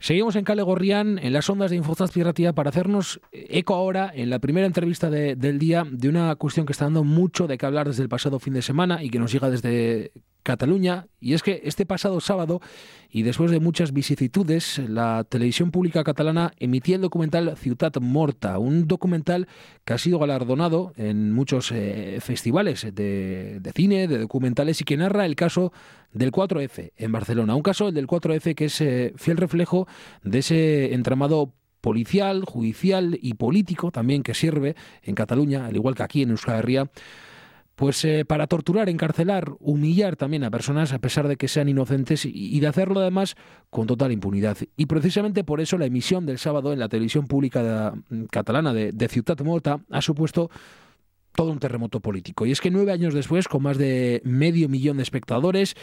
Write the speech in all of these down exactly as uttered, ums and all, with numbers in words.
Seguimos en Kale Gorrian, en las ondas de Infozazpi Ratia, para hacernos eco ahora, en la primera entrevista de, del día, de una cuestión que está dando mucho de qué hablar desde el pasado fin de semana y que nos llega desde Cataluña, y es que este pasado sábado, y después de muchas vicisitudes, la televisión pública catalana emitía el documental Ciutat Morta, un documental que ha sido galardonado en muchos eh, festivales de, de cine, de documentales, y que narra el caso del cuatro efe en Barcelona. Un caso, el del cuatro efe, que es eh, fiel reflejo de ese entramado policial, judicial y político también que sirve en Cataluña, al igual que aquí en Euskal Herria, pues eh, para torturar, encarcelar, humillar también a personas a pesar de que sean inocentes, y, y de hacerlo además con total impunidad. Y precisamente por eso la emisión del sábado en la televisión pública de, catalana de, de Ciutat Morta ha supuesto todo un terremoto político. Y es que nueve años después, con más de medio millón de espectadores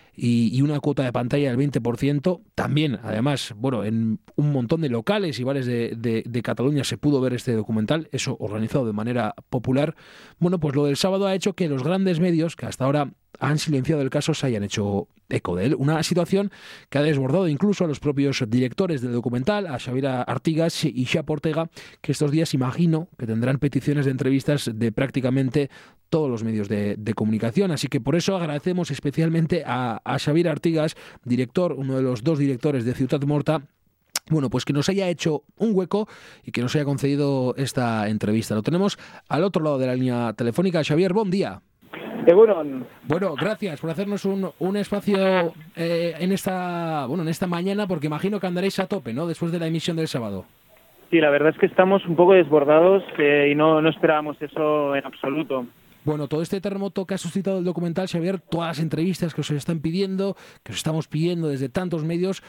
y, y una cuota de pantalla del veinte por ciento, también, además, bueno, en un montón de locales y bares de, de, de Cataluña se pudo ver este documental, eso organizado de manera popular. Bueno, pues lo del sábado ha hecho que los grandes medios, que hasta ahora han silenciado el caso, se hayan hecho eco de él. Una situación que ha desbordado incluso a los propios directores del documental, a Xavier Artigas y Xap Ortega, que estos días imagino que tendrán peticiones de entrevistas de prácticamente todos los medios de, de comunicación. Así que por eso agradecemos especialmente a, a Xavier Artigas, director, uno de los dos directores de Ciutat Morta, bueno, pues que nos haya hecho un hueco y que nos haya concedido esta entrevista. Lo tenemos al otro lado de la línea telefónica. Xavier, buen día. Bueno, bueno, gracias por hacernos un, un espacio eh, en esta bueno en esta mañana, porque imagino que andaréis a tope, ¿no?, después de la emisión del sábado. Sí, la verdad es que estamos un poco desbordados eh, y no, no esperábamos eso en absoluto. Bueno, todo este terremoto que ha suscitado el documental, Xavier, todas las entrevistas que os están pidiendo, que os estamos pidiendo desde tantos medios,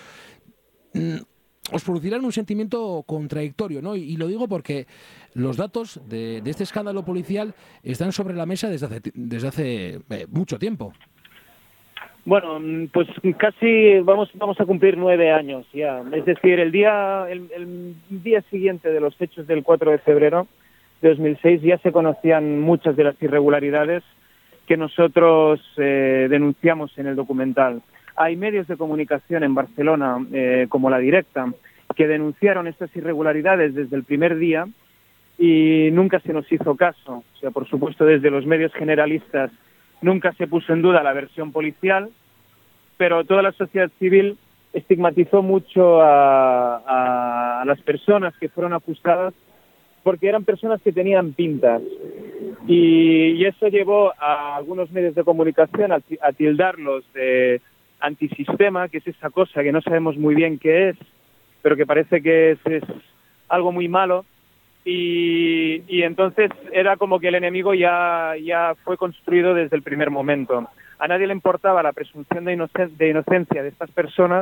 mmm, os producirán un sentimiento contradictorio, ¿no? Y, y lo digo porque los datos de, de este escándalo policial están sobre la mesa desde hace, desde hace eh, mucho tiempo. Bueno, pues casi vamos vamos a cumplir nueve años ya. Es decir, el día el, el día siguiente de los hechos del cuatro de febrero de dos mil seis ya se conocían muchas de las irregularidades que nosotros eh, denunciamos en el documental. Hay medios de comunicación en Barcelona, eh, como La Directa, que denunciaron estas irregularidades desde el primer día y nunca se nos hizo caso. O sea, por supuesto, desde los medios generalistas nunca se puso en duda la versión policial, pero toda la sociedad civil estigmatizó mucho a, a las personas que fueron acusadas porque eran personas que tenían pintas. Y, y eso llevó a algunos medios de comunicación a, a tildarlos de antisistema, que es esa cosa que no sabemos muy bien qué es, pero que parece que es, es algo muy malo, y, y entonces era como que el enemigo ya, ya fue construido desde el primer momento. A nadie le importaba la presunción de, inocen- de inocencia de estas personas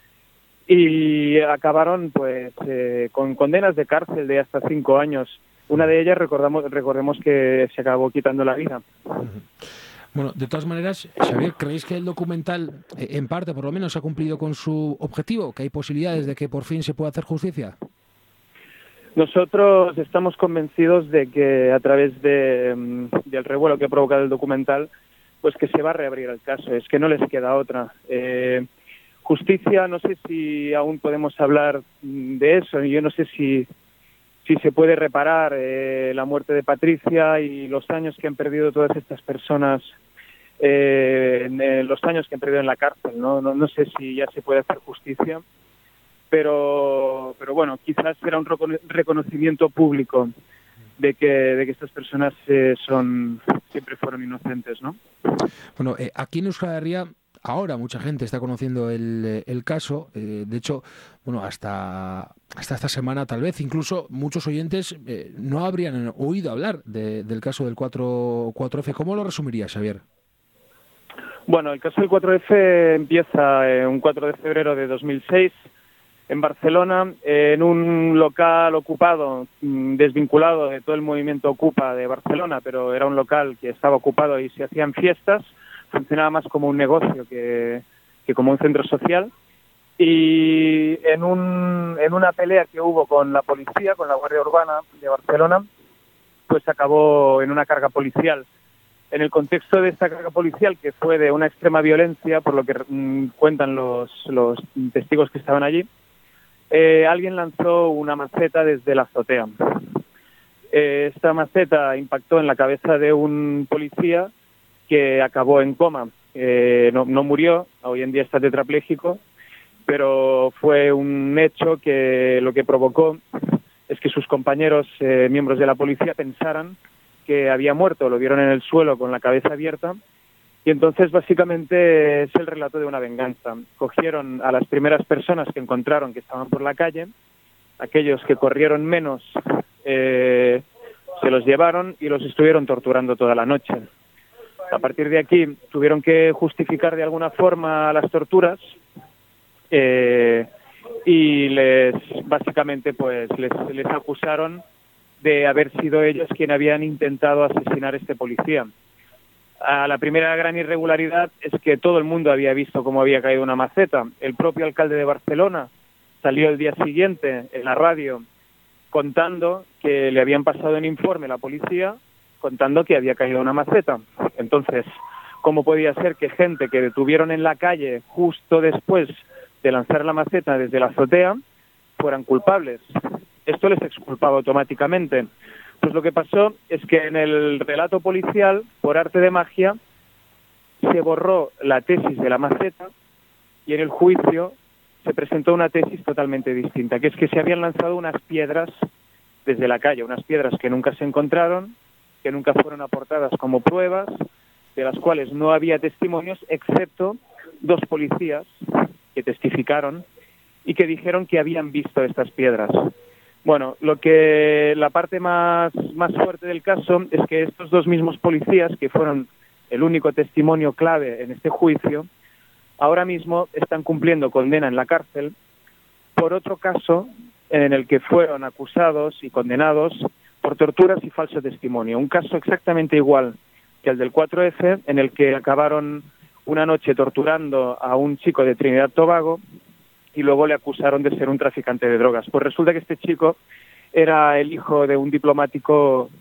y acabaron pues eh, con condenas de cárcel de hasta cinco años. Una de ellas, recordamos, recordemos que se acabó quitando la vida. Bueno, de todas maneras, Xavier, ¿creéis que el documental, en parte por lo menos, ha cumplido con su objetivo? ¿Que hay posibilidades de que por fin se pueda hacer justicia? Nosotros estamos convencidos de que a través de, del revuelo que ha provocado el documental, pues que se va a reabrir el caso. Es que no les queda otra. Eh, justicia, no sé si aún podemos hablar de eso. Yo no sé si... si se puede reparar eh, la muerte de Patricia y los años que han perdido todas estas personas, eh, en, eh, los años que han perdido en la cárcel, ¿no? No, no sé si ya se puede hacer justicia, pero, pero bueno, quizás será un reconocimiento público de que, de que estas personas eh, son siempre fueron inocentes, ¿no? Bueno, eh, aquí en Euskal Herria ahora mucha gente está conociendo el, el caso. Eh, de hecho, bueno, hasta, hasta esta semana tal vez incluso muchos oyentes eh, no habrían oído hablar de, del caso del cuatro efe. ¿Cómo lo resumirías, Xavier? Bueno, el caso del cuatro efe empieza eh, un cuatro de febrero de dos mil seis en Barcelona, eh, en un local ocupado, mmm, desvinculado de todo el movimiento Ocupa de Barcelona, pero era un local que estaba ocupado y se hacían fiestas. Funcionaba más como un negocio que, que como un centro social, y en, un, en una pelea que hubo con la policía, con la Guardia Urbana de Barcelona, pues acabó en una carga policial. En el contexto de esta carga policial, que fue de una extrema violencia, por lo que mmm, cuentan los, los testigos que estaban allí, eh, alguien lanzó una maceta desde la azotea. Eh, esta maceta impactó en la cabeza de un policía que acabó en coma. Eh, no, no murió, hoy en día está tetrapléjico, pero fue un hecho que lo que provocó es que sus compañeros, eh, miembros de la policía, pensaran que había muerto, lo vieron en el suelo con la cabeza abierta, y entonces básicamente es el relato de una venganza. Cogieron a las primeras personas que encontraron que estaban por la calle, aquellos que corrieron menos eh, se los llevaron y los estuvieron torturando toda la noche. A partir de aquí tuvieron que justificar de alguna forma las torturas eh, y les básicamente pues les, les acusaron de haber sido ellos quienes habían intentado asesinar a este policía. A la primera gran irregularidad es que todo el mundo había visto cómo había caído una maceta. El propio alcalde de Barcelona salió el día siguiente en la radio contando que le habían pasado un informe a la policía contando que había caído una maceta. Entonces, ¿cómo podía ser que gente que detuvieron en la calle justo después de lanzar la maceta desde la azotea fueran culpables? Esto les exculpaba automáticamente. Pues lo que pasó es que en el relato policial, por arte de magia, se borró la tesis de la maceta y en el juicio se presentó una tesis totalmente distinta, que es que se habían lanzado unas piedras desde la calle, unas piedras que nunca se encontraron, que nunca fueron aportadas como pruebas, de las cuales no había testimonios, excepto dos policías que testificaron y que dijeron que habían visto estas piedras. Bueno, lo que la parte más, más fuerte del caso es que estos dos mismos policías, que fueron el único testimonio clave en este juicio, ahora mismo están cumpliendo condena en la cárcel por otro caso en el que fueron acusados y condenados por torturas y falso testimonio. Un caso exactamente igual que el del cuatro efe, en el que acabaron una noche torturando a un chico de Trinidad y Tobago y luego le acusaron de ser un traficante de drogas. Pues resulta que este chico era el hijo de un diplomático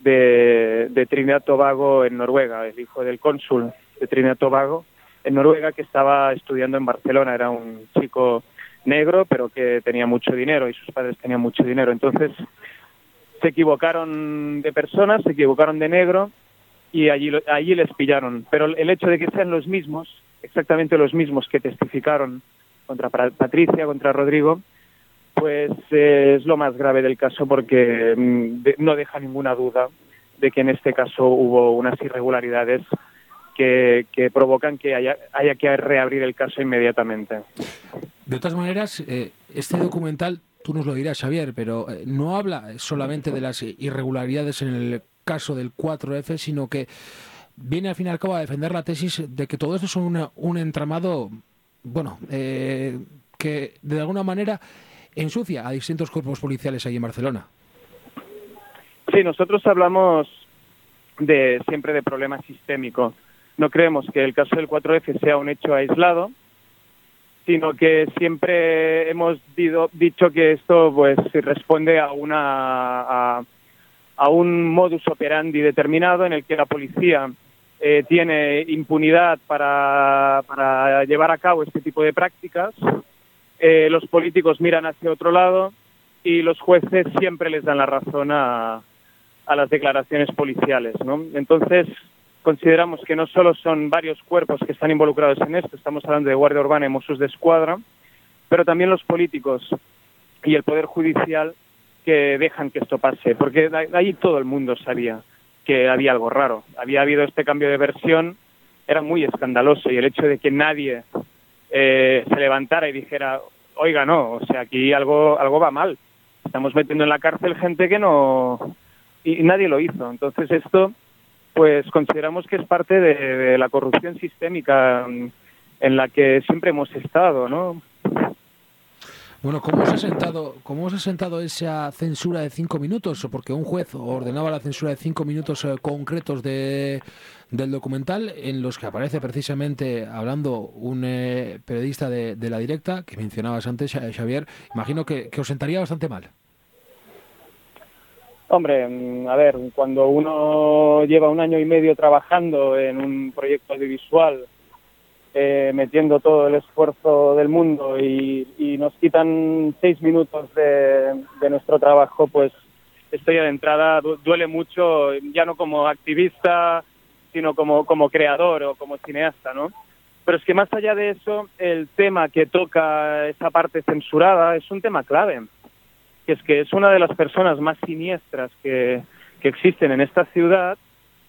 de, de Trinidad y Tobago en Noruega, el hijo del cónsul de Trinidad y Tobago en Noruega, que estaba estudiando en Barcelona. Era un chico negro, pero que tenía mucho dinero y sus padres tenían mucho dinero. Entonces se equivocaron de personas, se equivocaron de negro y allí, allí les pillaron. Pero el hecho de que sean los mismos, exactamente los mismos que testificaron contra Patricia, contra Rodrigo, pues eh, es lo más grave del caso, porque mm, de, no deja ninguna duda de que en este caso hubo unas irregularidades que, que provocan que haya, haya que reabrir el caso inmediatamente. De todas maneras, eh, este documental, tú nos lo dirás, Xavier, pero eh, no habla solamente de las irregularidades en el caso del cuatro efe, sino que viene al fin y al cabo a defender la tesis de que todo esto es una, un entramado, bueno, eh, que de alguna manera ensucia a distintos cuerpos policiales ahí en Barcelona. Sí, nosotros hablamos de siempre de problema sistémico. No creemos que el caso del cuatro efe sea un hecho aislado, sino que siempre hemos dido, dicho que esto pues responde a una a, a un modus operandi determinado en el que la policía eh, tiene impunidad para, para llevar a cabo este tipo de prácticas. Eh, los políticos miran hacia otro lado y los jueces siempre les dan la razón a, a las declaraciones policiales, ¿no? Entonces, consideramos que no solo son varios cuerpos que están involucrados en esto, estamos hablando de Guardia Urbana y Mossos d'Esquadra, pero también los políticos y el Poder Judicial que dejan que esto pase, porque ahí todo el mundo sabía que había algo raro. Había habido este cambio de versión, era muy escandaloso, y el hecho de que nadie eh, se levantara y dijera, oiga, no, o sea, aquí algo, algo va mal, estamos metiendo en la cárcel gente que no... y nadie lo hizo. Entonces esto, pues consideramos que es parte de, de la corrupción sistémica en la que siempre hemos estado, ¿no? Bueno, ¿cómo os ha sentado, cómo os ha sentado esa censura de cinco minutos? Porque un juez ordenaba la censura de cinco minutos eh, concretos de, del documental, en los que aparece precisamente hablando un eh, periodista de, de La Directa, que mencionabas antes, Xavier. Imagino que, que os sentaría bastante mal. Hombre, a ver, cuando uno lleva un año y medio trabajando en un proyecto audiovisual eh, metiendo todo el esfuerzo del mundo y, y nos quitan seis minutos de, de nuestro trabajo, pues esto ya de entrada duele mucho, ya no como activista, sino como, como creador o como cineasta, ¿no? Pero es que más allá de eso, el tema que toca esa parte censurada es un tema clave, que es que es una de las personas más siniestras que, que existen en esta ciudad.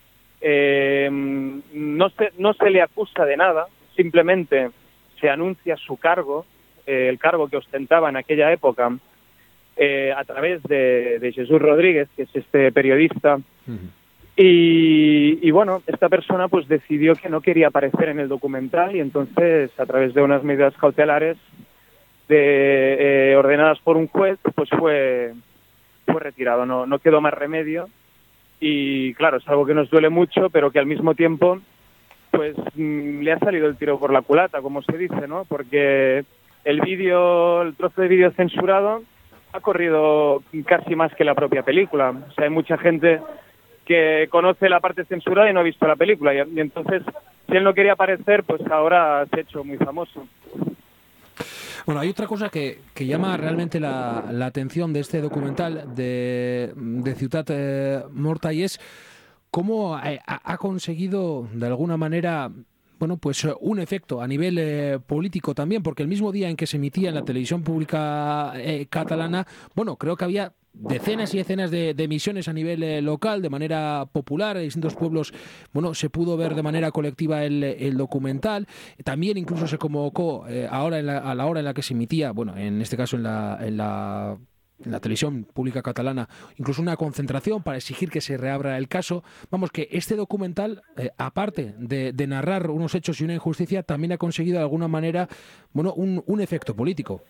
Eh, no se, no se le acusa de nada, simplemente se anuncia su cargo, eh, el cargo que ostentaba en aquella época, eh, a través de, de Jesús Rodríguez, que es este periodista. Uh-huh. Y, y bueno, esta persona pues decidió que no quería aparecer en el documental y entonces, a través de unas medidas cautelares de, eh, ordenadas por un juez, pues fue, fue retirado. No, no quedó más remedio. Y claro, es algo que nos duele mucho, pero que al mismo tiempo pues mmm, le ha salido el tiro por la culata, como se dice, ¿no? Porque el vídeo, el trozo de vídeo censurado ha corrido casi más que la propia película. O sea, hay mucha gente que conoce la parte censurada y no ha visto la película. Y, y entonces, si él no quería aparecer, pues ahora se ha hecho muy famoso. Bueno, hay otra cosa que, que llama realmente la, la atención de este documental de, de Ciutat eh, Morta, y es cómo ha, ha conseguido, de alguna manera, bueno, pues un efecto a nivel eh, político también, porque el mismo día en que se emitía en la televisión pública eh, catalana, bueno, creo que había decenas y decenas de, de emisiones a nivel eh, local, de manera popular, en distintos pueblos, bueno, se pudo ver de manera colectiva el, el documental. También incluso se convocó eh, ahora en la, a la hora en la que se emitía, bueno, en este caso en la, en la en la televisión pública catalana, incluso una concentración para exigir que se reabra el caso. Vamos, que este documental, eh, aparte de, de narrar unos hechos y una injusticia, también ha conseguido de alguna manera, bueno, un, un efecto político.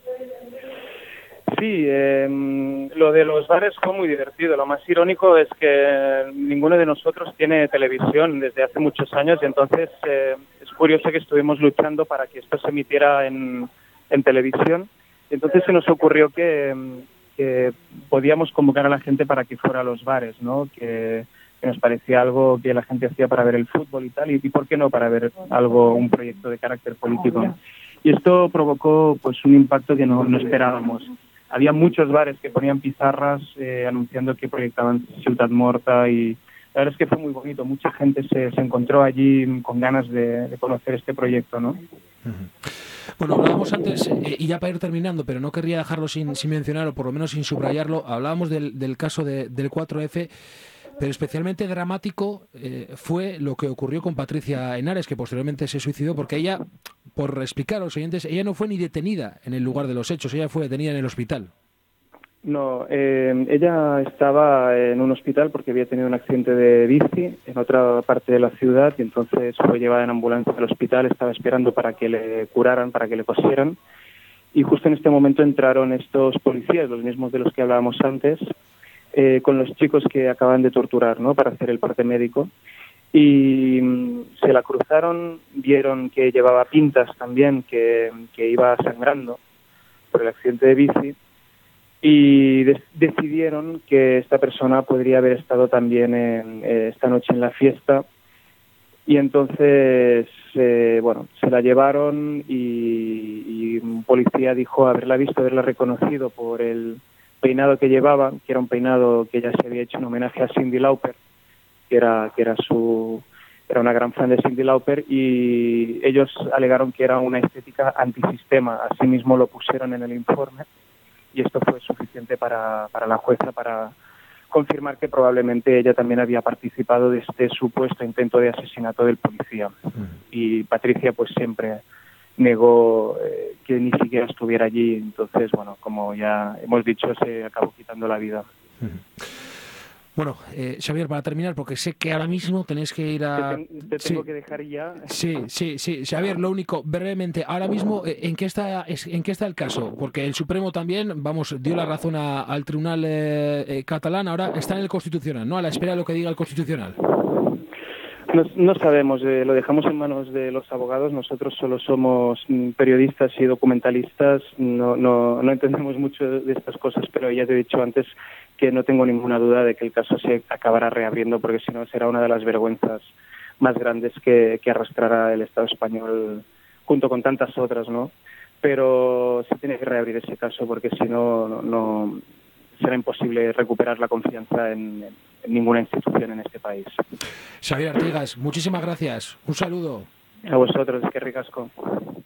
Sí, eh, lo de los bares fue muy divertido. Lo más irónico es que ninguno de nosotros tiene televisión desde hace muchos años y entonces eh, es curioso que estuvimos luchando para que esto se emitiera en, en televisión. Entonces se nos ocurrió que, que podíamos convocar a la gente para que fuera a los bares, ¿no? Que, que nos parecía algo que la gente hacía para ver el fútbol y tal, y, y por qué no para ver algo, un proyecto de carácter político. Y esto provocó pues un impacto que no, no esperábamos. Había muchos bares que ponían pizarras eh, anunciando que proyectaban Ciutat Morta y la verdad es que fue muy bonito. Mucha gente se, se encontró allí con ganas de, de conocer este proyecto, ¿no? Uh-huh. Bueno, hablábamos antes, eh, y ya para ir terminando, pero no querría dejarlo sin, sin mencionar, o por lo menos sin subrayarlo, hablábamos del, del caso de, del cuatro efe, pero especialmente dramático eh, fue lo que ocurrió con Patricia Henares, que posteriormente se suicidó, porque ella, por explicar a los oyentes, ella no fue ni detenida en el lugar de los hechos, ella fue detenida en el hospital. No, eh, ella estaba en un hospital porque había tenido un accidente de bici en otra parte de la ciudad y entonces fue llevada en ambulancia al hospital, estaba esperando para que le curaran, para que le cosieran, y justo en este momento entraron estos policías, los mismos de los que hablábamos antes, Eh, con los chicos que acaban de torturar, ¿no?, para hacer el parte médico, y mm, se la cruzaron, vieron que llevaba pintas también, que, que iba sangrando por el accidente de bici, y de- decidieron que esta persona podría haber estado también en, eh, esta noche en la fiesta, y entonces, eh, bueno, se la llevaron y, y un policía dijo haberla visto, haberla reconocido por el peinado que llevaba, que era un peinado que ella se había hecho en homenaje a Cyndi Lauper, que era que era su era una gran fan de Cyndi Lauper, y ellos alegaron que era una estética antisistema, así mismo lo pusieron en el informe, y esto fue suficiente para, para la jueza para confirmar que probablemente ella también había participado de este supuesto intento de asesinato del policía. Y Patricia pues siempre negó eh, que ni siquiera estuviera allí, entonces, bueno, como ya hemos dicho, se acabó quitando la vida. Bueno, eh, Xavier, para terminar, porque sé que ahora mismo tenéis que ir a... Te, ten, te tengo sí. que dejar ya. Sí, sí, sí. Xavier, lo único, brevemente, ahora mismo, ¿en qué está en qué está el caso? Porque el Supremo también, vamos, dio la razón a, al Tribunal eh, eh, catalán, ahora está en el Constitucional, ¿no? A la espera de lo que diga el Constitucional. No, no sabemos, eh, lo dejamos en manos de los abogados. Nosotros solo somos periodistas y documentalistas, no, no, no entendemos mucho de estas cosas, pero ya te he dicho antes que no tengo ninguna duda de que el caso se acabará reabriendo, porque si no será una de las vergüenzas más grandes que, que arrastrará el Estado español junto con tantas otras, ¿no? Pero se tiene que reabrir ese caso porque si no, no, no será imposible recuperar la confianza en, en ninguna institución en este país. Xavier Artigas, muchísimas gracias. Un saludo. A vosotros, qué ricasco.